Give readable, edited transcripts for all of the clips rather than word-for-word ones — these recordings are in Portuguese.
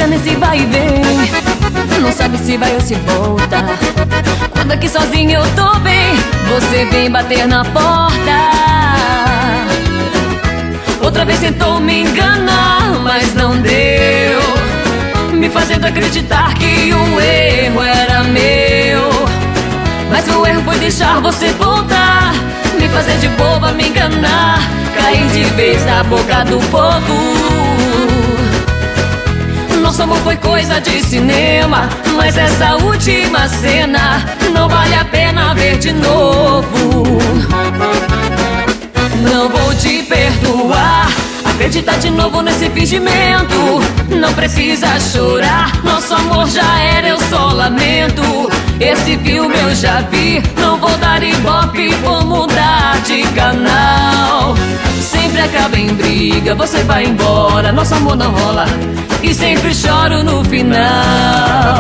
fica nesse vai e vem, não sabe se vai ou se volta. Quando aqui sozinho eu tô bem, você vem bater na porta. Outra vez tentou me enganar, mas não deu, me fazendo acreditar que o erro era meu. Mas o erro foi deixar você voltar, me fazer de boba, me enganar, cair de vez na boca do povo. Nosso amor foi coisa de cinema, mas essa última cena não vale a pena ver de novo. Não vou te perdoar, acreditar de novo nesse fingimento. Não precisa chorar, nosso amor já era, eu só lamento. Esse filme eu já vi, não vou dar ibope, vou mudar de canal. Sempre acaba em briga, você vai embora, nosso amor não rola, e sempre choro no final.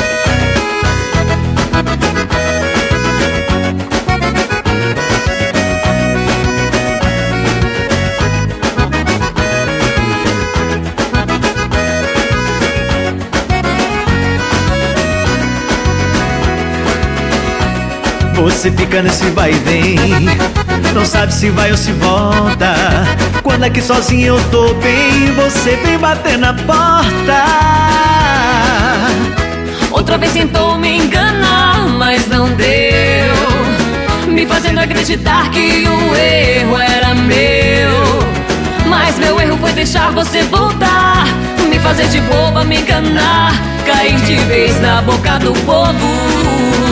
Você fica nesse vai e vem, não sabe se vai ou se volta. Quando aqui sozinho eu tô bem, você vem bater na porta. Outra vez tentou me enganar, mas não deu, me fazendo acreditar que o erro era meu. Mas meu erro foi deixar você voltar, me fazer de boba, me enganar, cair de vez na boca do povo.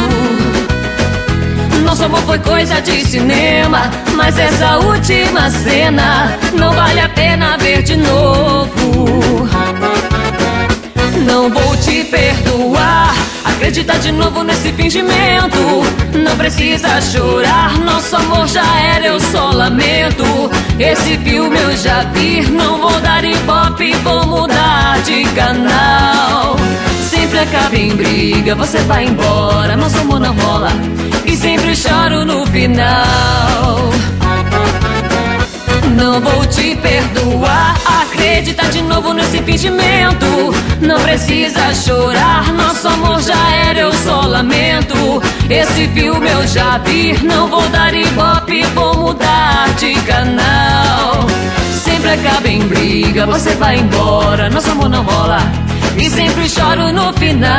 Nosso amor foi coisa de cinema, mas essa última cena não vale a pena ver de novo. Não vou te perdoar, acreditar de novo nesse fingimento. Não precisa chorar, nosso amor já era, eu só lamento. Esse filme eu já vi, não vou dar ibope, vou mudar de canal. Sempre acaba em briga, você vai embora, nosso amor não rola, e sempre choro no final. Não vou te perdoar, acreditar de novo nesse fingimento. Não precisa chorar, nosso amor já era, eu só lamento. Esse filme eu já vi, não vou dar ibope, vou mudar de canal. Sempre acaba em briga, você vai embora, nosso amor não rola, e sempre choro no final.